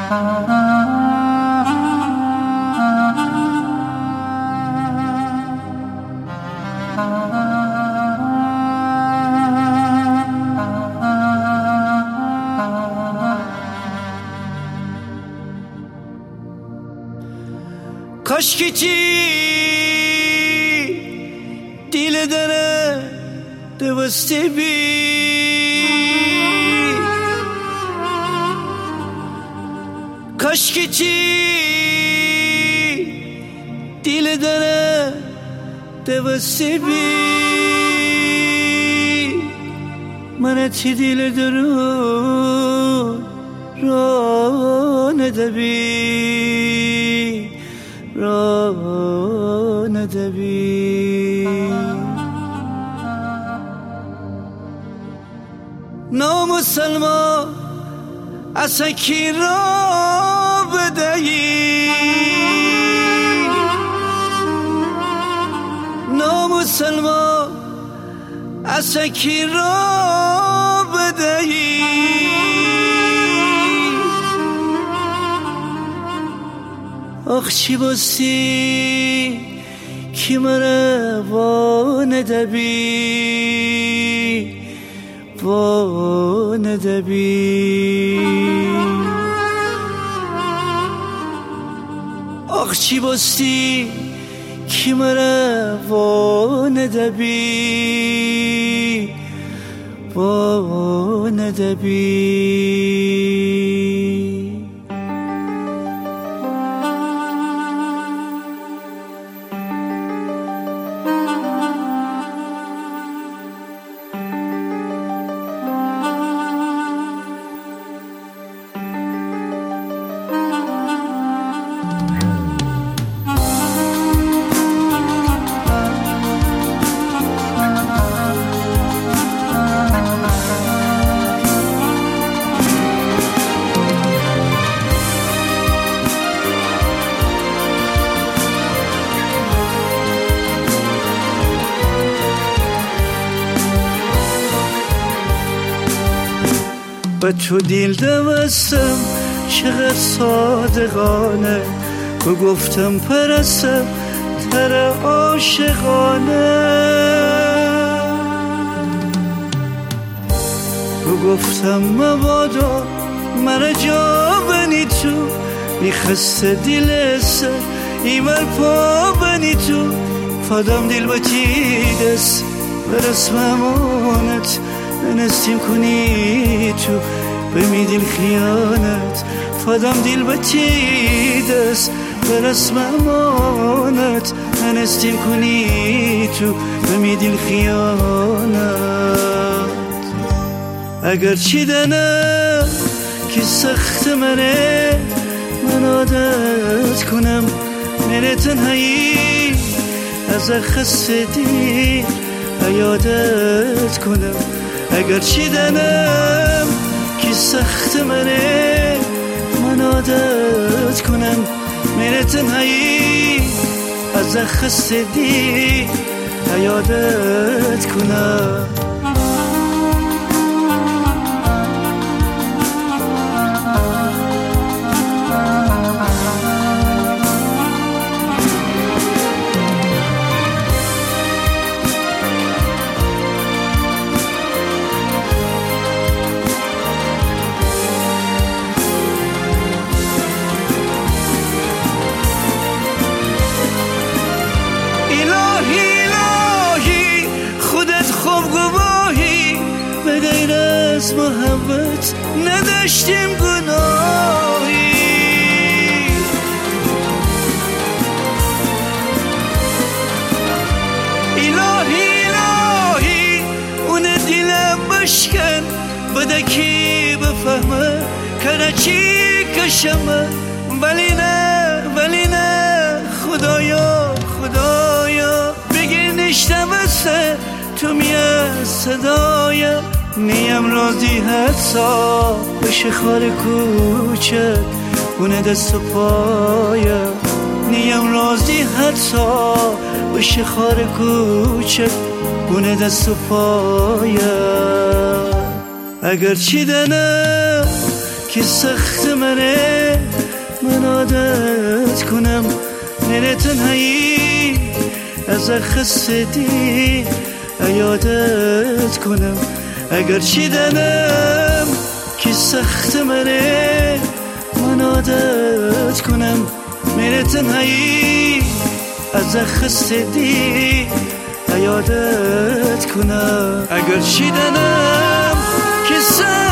کاشکی چی دیل داره دوستی بی کاشکی چی دیل داره دوستی بی من تی دیل درو رو ندبی را ندبی نامسلمان اصلا کی را بدهی نامسلمان اصلا کی را بدهی آخ چی باستی کی مرا وا ندبی وا ندبی آخ چی باستی کی مرا وا ندبی وا ندبی به تو دیل دوستم چقدر صادقانه و گفتم پرستم تر عاشقانه و گفتم مبادا مرا جا بنی تو میخسته دیل سر ایمر پا بنی تو فادام دیل بتیدست برسم امانت نستیم کنی تو بمی دیل خیانت فادام دیل بتیدست برسم امانت نستیم کنی تو بمی دیل خیانت اگر چی دنم که سخت منه من عادت کنم من تنهایی از خسته دیر عیادت کنم اگر چی دنم که سخت منه من عادت کنم من تنهایی از خسته دیر عیادت کنم از محبت نداشتیم گناهی الهی الهی اون دلم بشکن بده کی بفهمه کنه چی کشمه ولی نه خدایا خدایا بگیر نشتمسته تو میاد صدایا نیم راضی حتی بشه خار کوچک اونه دست و پایه نیم راضی حتی بشه خار کوچک اونه دست و پایه اگر چی دنم که سخت منه من عادت کنم من تنهایی از خستگی عادت کنم اگر چیدنم که سخت منه من عادت کنم من تنهایی از خستگی عادت کنم اگر چیدنم که سخت